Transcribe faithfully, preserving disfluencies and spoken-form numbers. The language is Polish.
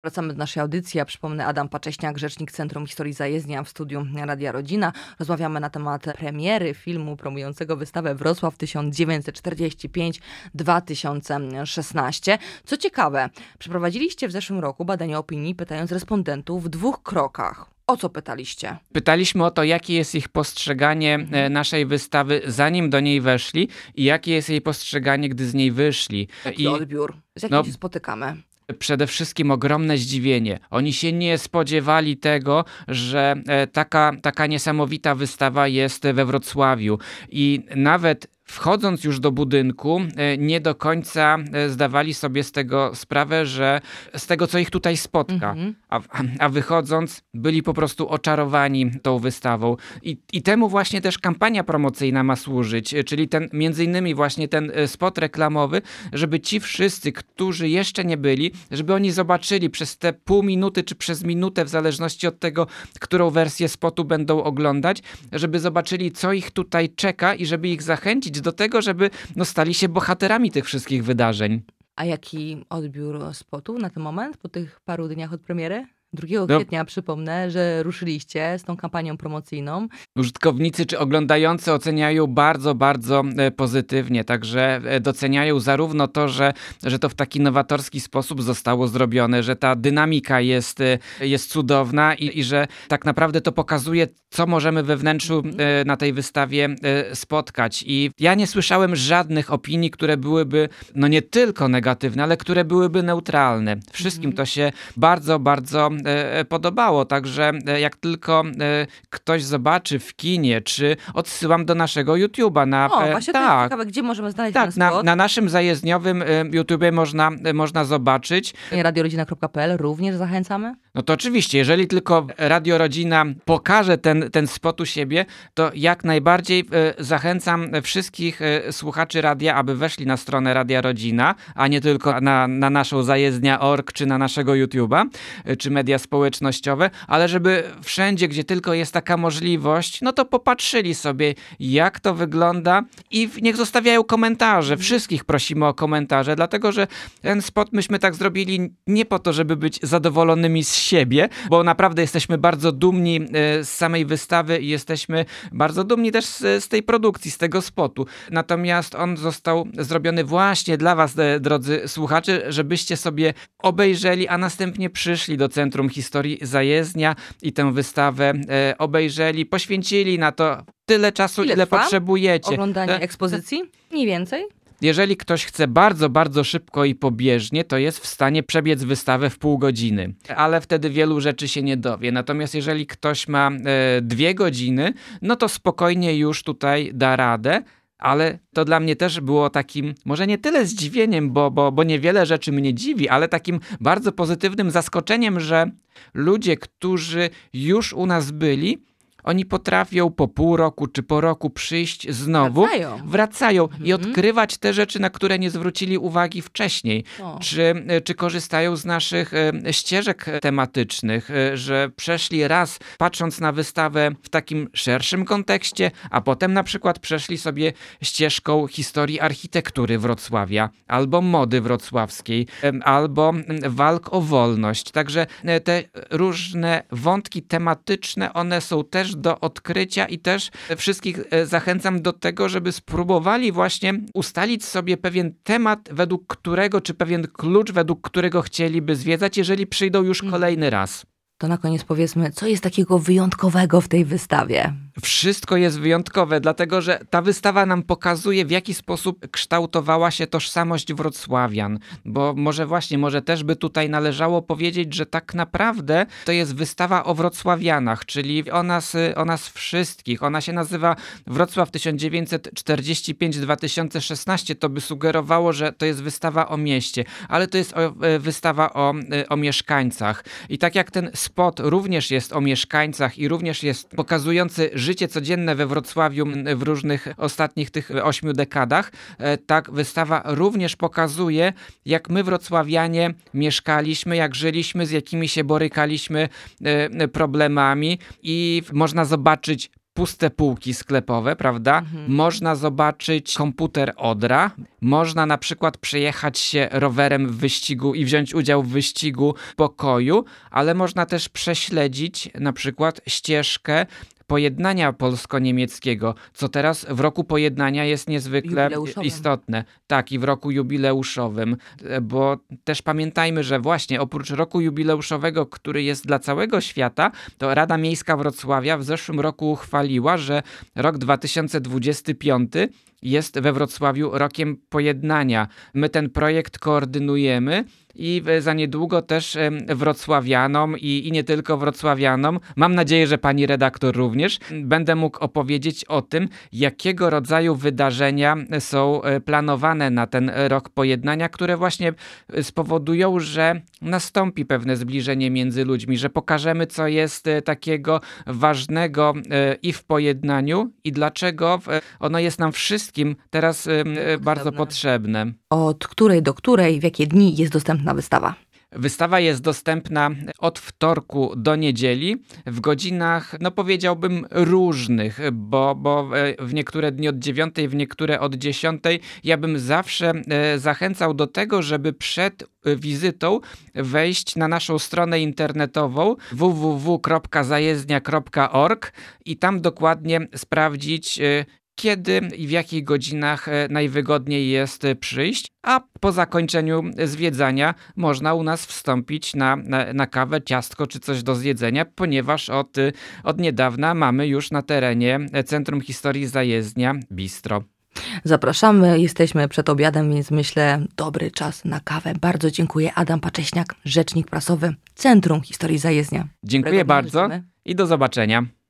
Wracamy do naszej audycji. Ja przypomnę, Adam Pacześniak, rzecznik Centrum Historii Zajezdnia w studiu Radia Rodzina. Rozmawiamy na temat premiery filmu promującego wystawę Wrocław tysiąc dziewięćset czterdziesty piąty do dwa tysiące szesnastego. Co ciekawe, przeprowadziliście w zeszłym roku badanie opinii, pytając respondentów w dwóch krokach. O co pytaliście? Pytaliśmy o to, jakie jest ich postrzeganie mhm. naszej wystawy, zanim do niej weszli i jakie jest jej postrzeganie, gdy z niej wyszli. Jaki I odbiór? Z jakim no, się spotykamy? Przede wszystkim ogromne zdziwienie. Oni się nie spodziewali tego, że taka, taka niesamowita wystawa jest we Wrocławiu. I nawet wchodząc już do budynku, nie do końca zdawali sobie z tego sprawę, że z tego, co ich tutaj spotka. Mm-hmm. A, a wychodząc, byli po prostu oczarowani tą wystawą. I, I temu właśnie też kampania promocyjna ma służyć, czyli ten, między innymi właśnie ten spot reklamowy, żeby ci wszyscy, którzy jeszcze nie byli, żeby oni zobaczyli przez te pół minuty, czy przez minutę, w zależności od tego, którą wersję spotu będą oglądać, żeby zobaczyli, co ich tutaj czeka i żeby ich zachęcić do tego, żeby no, stali się bohaterami tych wszystkich wydarzeń. A jaki odbiór spotu na ten moment, po tych paru dniach od premiery? drugiego kwietnia no. przypomnę, że ruszyliście z tą kampanią promocyjną. Użytkownicy czy oglądający oceniają bardzo, bardzo pozytywnie, także doceniają zarówno to, że, że to w taki nowatorski sposób zostało zrobione, że ta dynamika jest, jest cudowna i, i że tak naprawdę to pokazuje, co możemy we wnętrzu na tej wystawie spotkać. I ja nie słyszałem żadnych opinii, które byłyby no nie tylko negatywne, ale które byłyby neutralne. Wszystkim mhm. to się bardzo, bardzo podobało, także jak tylko ktoś zobaczy w kinie, czy odsyłam do naszego YouTube'a. Na, o, właśnie tak, to jest ciekawe, gdzie możemy znaleźć tak, ten spot? Na, na naszym zajezdniowym YouTubie można, można zobaczyć. radiorodzina kropka p l również zachęcamy? No to oczywiście, jeżeli tylko Radio Rodzina pokaże ten, ten spot u siebie, to jak najbardziej zachęcam wszystkich słuchaczy radia, aby weszli na stronę Radia Rodzina, a nie tylko na, na naszą zajezdnia kropka org, czy na naszego YouTube'a, czy media społecznościowe, ale żeby wszędzie, gdzie tylko jest taka możliwość, no to popatrzyli sobie, jak to wygląda i niech zostawiają komentarze. Wszystkich prosimy o komentarze, dlatego że ten spot myśmy tak zrobili nie po to, żeby być zadowolonymi z siebie, bo naprawdę jesteśmy bardzo dumni z samej wystawy i jesteśmy bardzo dumni też z, z tej produkcji, z tego spotu. Natomiast on został zrobiony właśnie dla was, drodzy słuchacze, żebyście sobie obejrzeli, a następnie przyszli do Centrum Historii Zajezdnia i tę wystawę e, obejrzeli, poświęcili na to tyle czasu, ile, ile potrzebujecie. Oglądanie e, ekspozycji? Mniej więcej? Jeżeli ktoś chce bardzo, bardzo szybko i pobieżnie, to jest w stanie przebiec wystawę w pół godziny, ale wtedy wielu rzeczy się nie dowie. Natomiast jeżeli ktoś ma e, dwie godziny, no to spokojnie już tutaj da radę. Ale to dla mnie też było takim, może nie tyle zdziwieniem, bo, bo, bo niewiele rzeczy mnie dziwi, ale takim bardzo pozytywnym zaskoczeniem, że ludzie, którzy już u nas byli, oni potrafią po pół roku czy po roku przyjść znowu, wracają, wracają mhm. i odkrywać te rzeczy, na które nie zwrócili uwagi wcześniej. Czy, czy korzystają z naszych e, ścieżek tematycznych, e, że przeszli raz patrząc na wystawę w takim szerszym kontekście, a potem na przykład przeszli sobie ścieżką historii architektury Wrocławia, albo mody wrocławskiej, e, albo walk o wolność. Także e, te różne wątki tematyczne, one są też do odkrycia i też wszystkich zachęcam do tego, żeby spróbowali właśnie ustalić sobie pewien temat, według którego, czy pewien klucz, według którego chcieliby zwiedzać, jeżeli przyjdą już kolejny raz. To na koniec powiedzmy, co jest takiego wyjątkowego w tej wystawie? Wszystko jest wyjątkowe, dlatego że ta wystawa nam pokazuje, w jaki sposób kształtowała się tożsamość wrocławian. Bo może właśnie, może też by tutaj należało powiedzieć, że tak naprawdę to jest wystawa o wrocławianach, czyli o nas, o nas wszystkich. Ona się nazywa Wrocław tysiąc dziewięćset czterdziesty piąty do dwa tysiące szesnastego. To by sugerowało, że to jest wystawa o mieście, ale to jest o, wystawa o, o mieszkańcach. I tak jak ten spot również jest o mieszkańcach i również jest pokazujący życie codzienne we Wrocławiu w różnych ostatnich tych ośmiu dekadach, tak wystawa również pokazuje, jak my wrocławianie mieszkaliśmy, jak żyliśmy, z jakimi się borykaliśmy problemami i można zobaczyć puste półki sklepowe, prawda? Mhm. Można zobaczyć komputer Odra, można na przykład przejechać się rowerem w wyścigu i wziąć udział w wyścigu pokoju, ale można też prześledzić na przykład ścieżkę pojednania polsko-niemieckiego, co teraz w roku pojednania jest niezwykle Jubileuszowym. istotne. Tak, i w roku jubileuszowym, bo też pamiętajmy, że właśnie oprócz roku jubileuszowego, który jest dla całego świata, to Rada Miejska Wrocławia w zeszłym roku uchwaliła, że rok dwa tysiące dwudziesty piąty jest we Wrocławiu rokiem pojednania. My ten projekt koordynujemy i za niedługo też wrocławianom i, i nie tylko wrocławianom, mam nadzieję, że pani redaktor również, będę mógł opowiedzieć o tym, jakiego rodzaju wydarzenia są planowane na ten rok pojednania, które właśnie spowodują, że nastąpi pewne zbliżenie między ludźmi, że pokażemy, co jest takiego ważnego i w pojednaniu i dlaczego ono jest nam wszystkim teraz bardzo potrzebne. Od której do której, w jakie dni jest dostępna wystawa? Wystawa jest dostępna od wtorku do niedzieli w godzinach, no powiedziałbym, różnych, bo, bo w niektóre dni od dziewiątej, w niektóre od dziesiątej. Ja bym zawsze zachęcał do tego, żeby przed wizytą wejść na naszą stronę internetową w w w kropka zajezdnia kropka org i tam dokładnie sprawdzić, kiedy i w jakich godzinach najwygodniej jest przyjść, a po zakończeniu zwiedzania można u nas wstąpić na, na, na kawę, ciastko czy coś do zjedzenia, ponieważ od, od niedawna mamy już na terenie Centrum Historii Zajezdnia bistro. Zapraszamy, jesteśmy przed obiadem, więc myślę, dobry czas na kawę. Bardzo dziękuję. Adam Pacześniak, rzecznik prasowy Centrum Historii Zajezdnia. Dziękuję bardzo i do zobaczenia.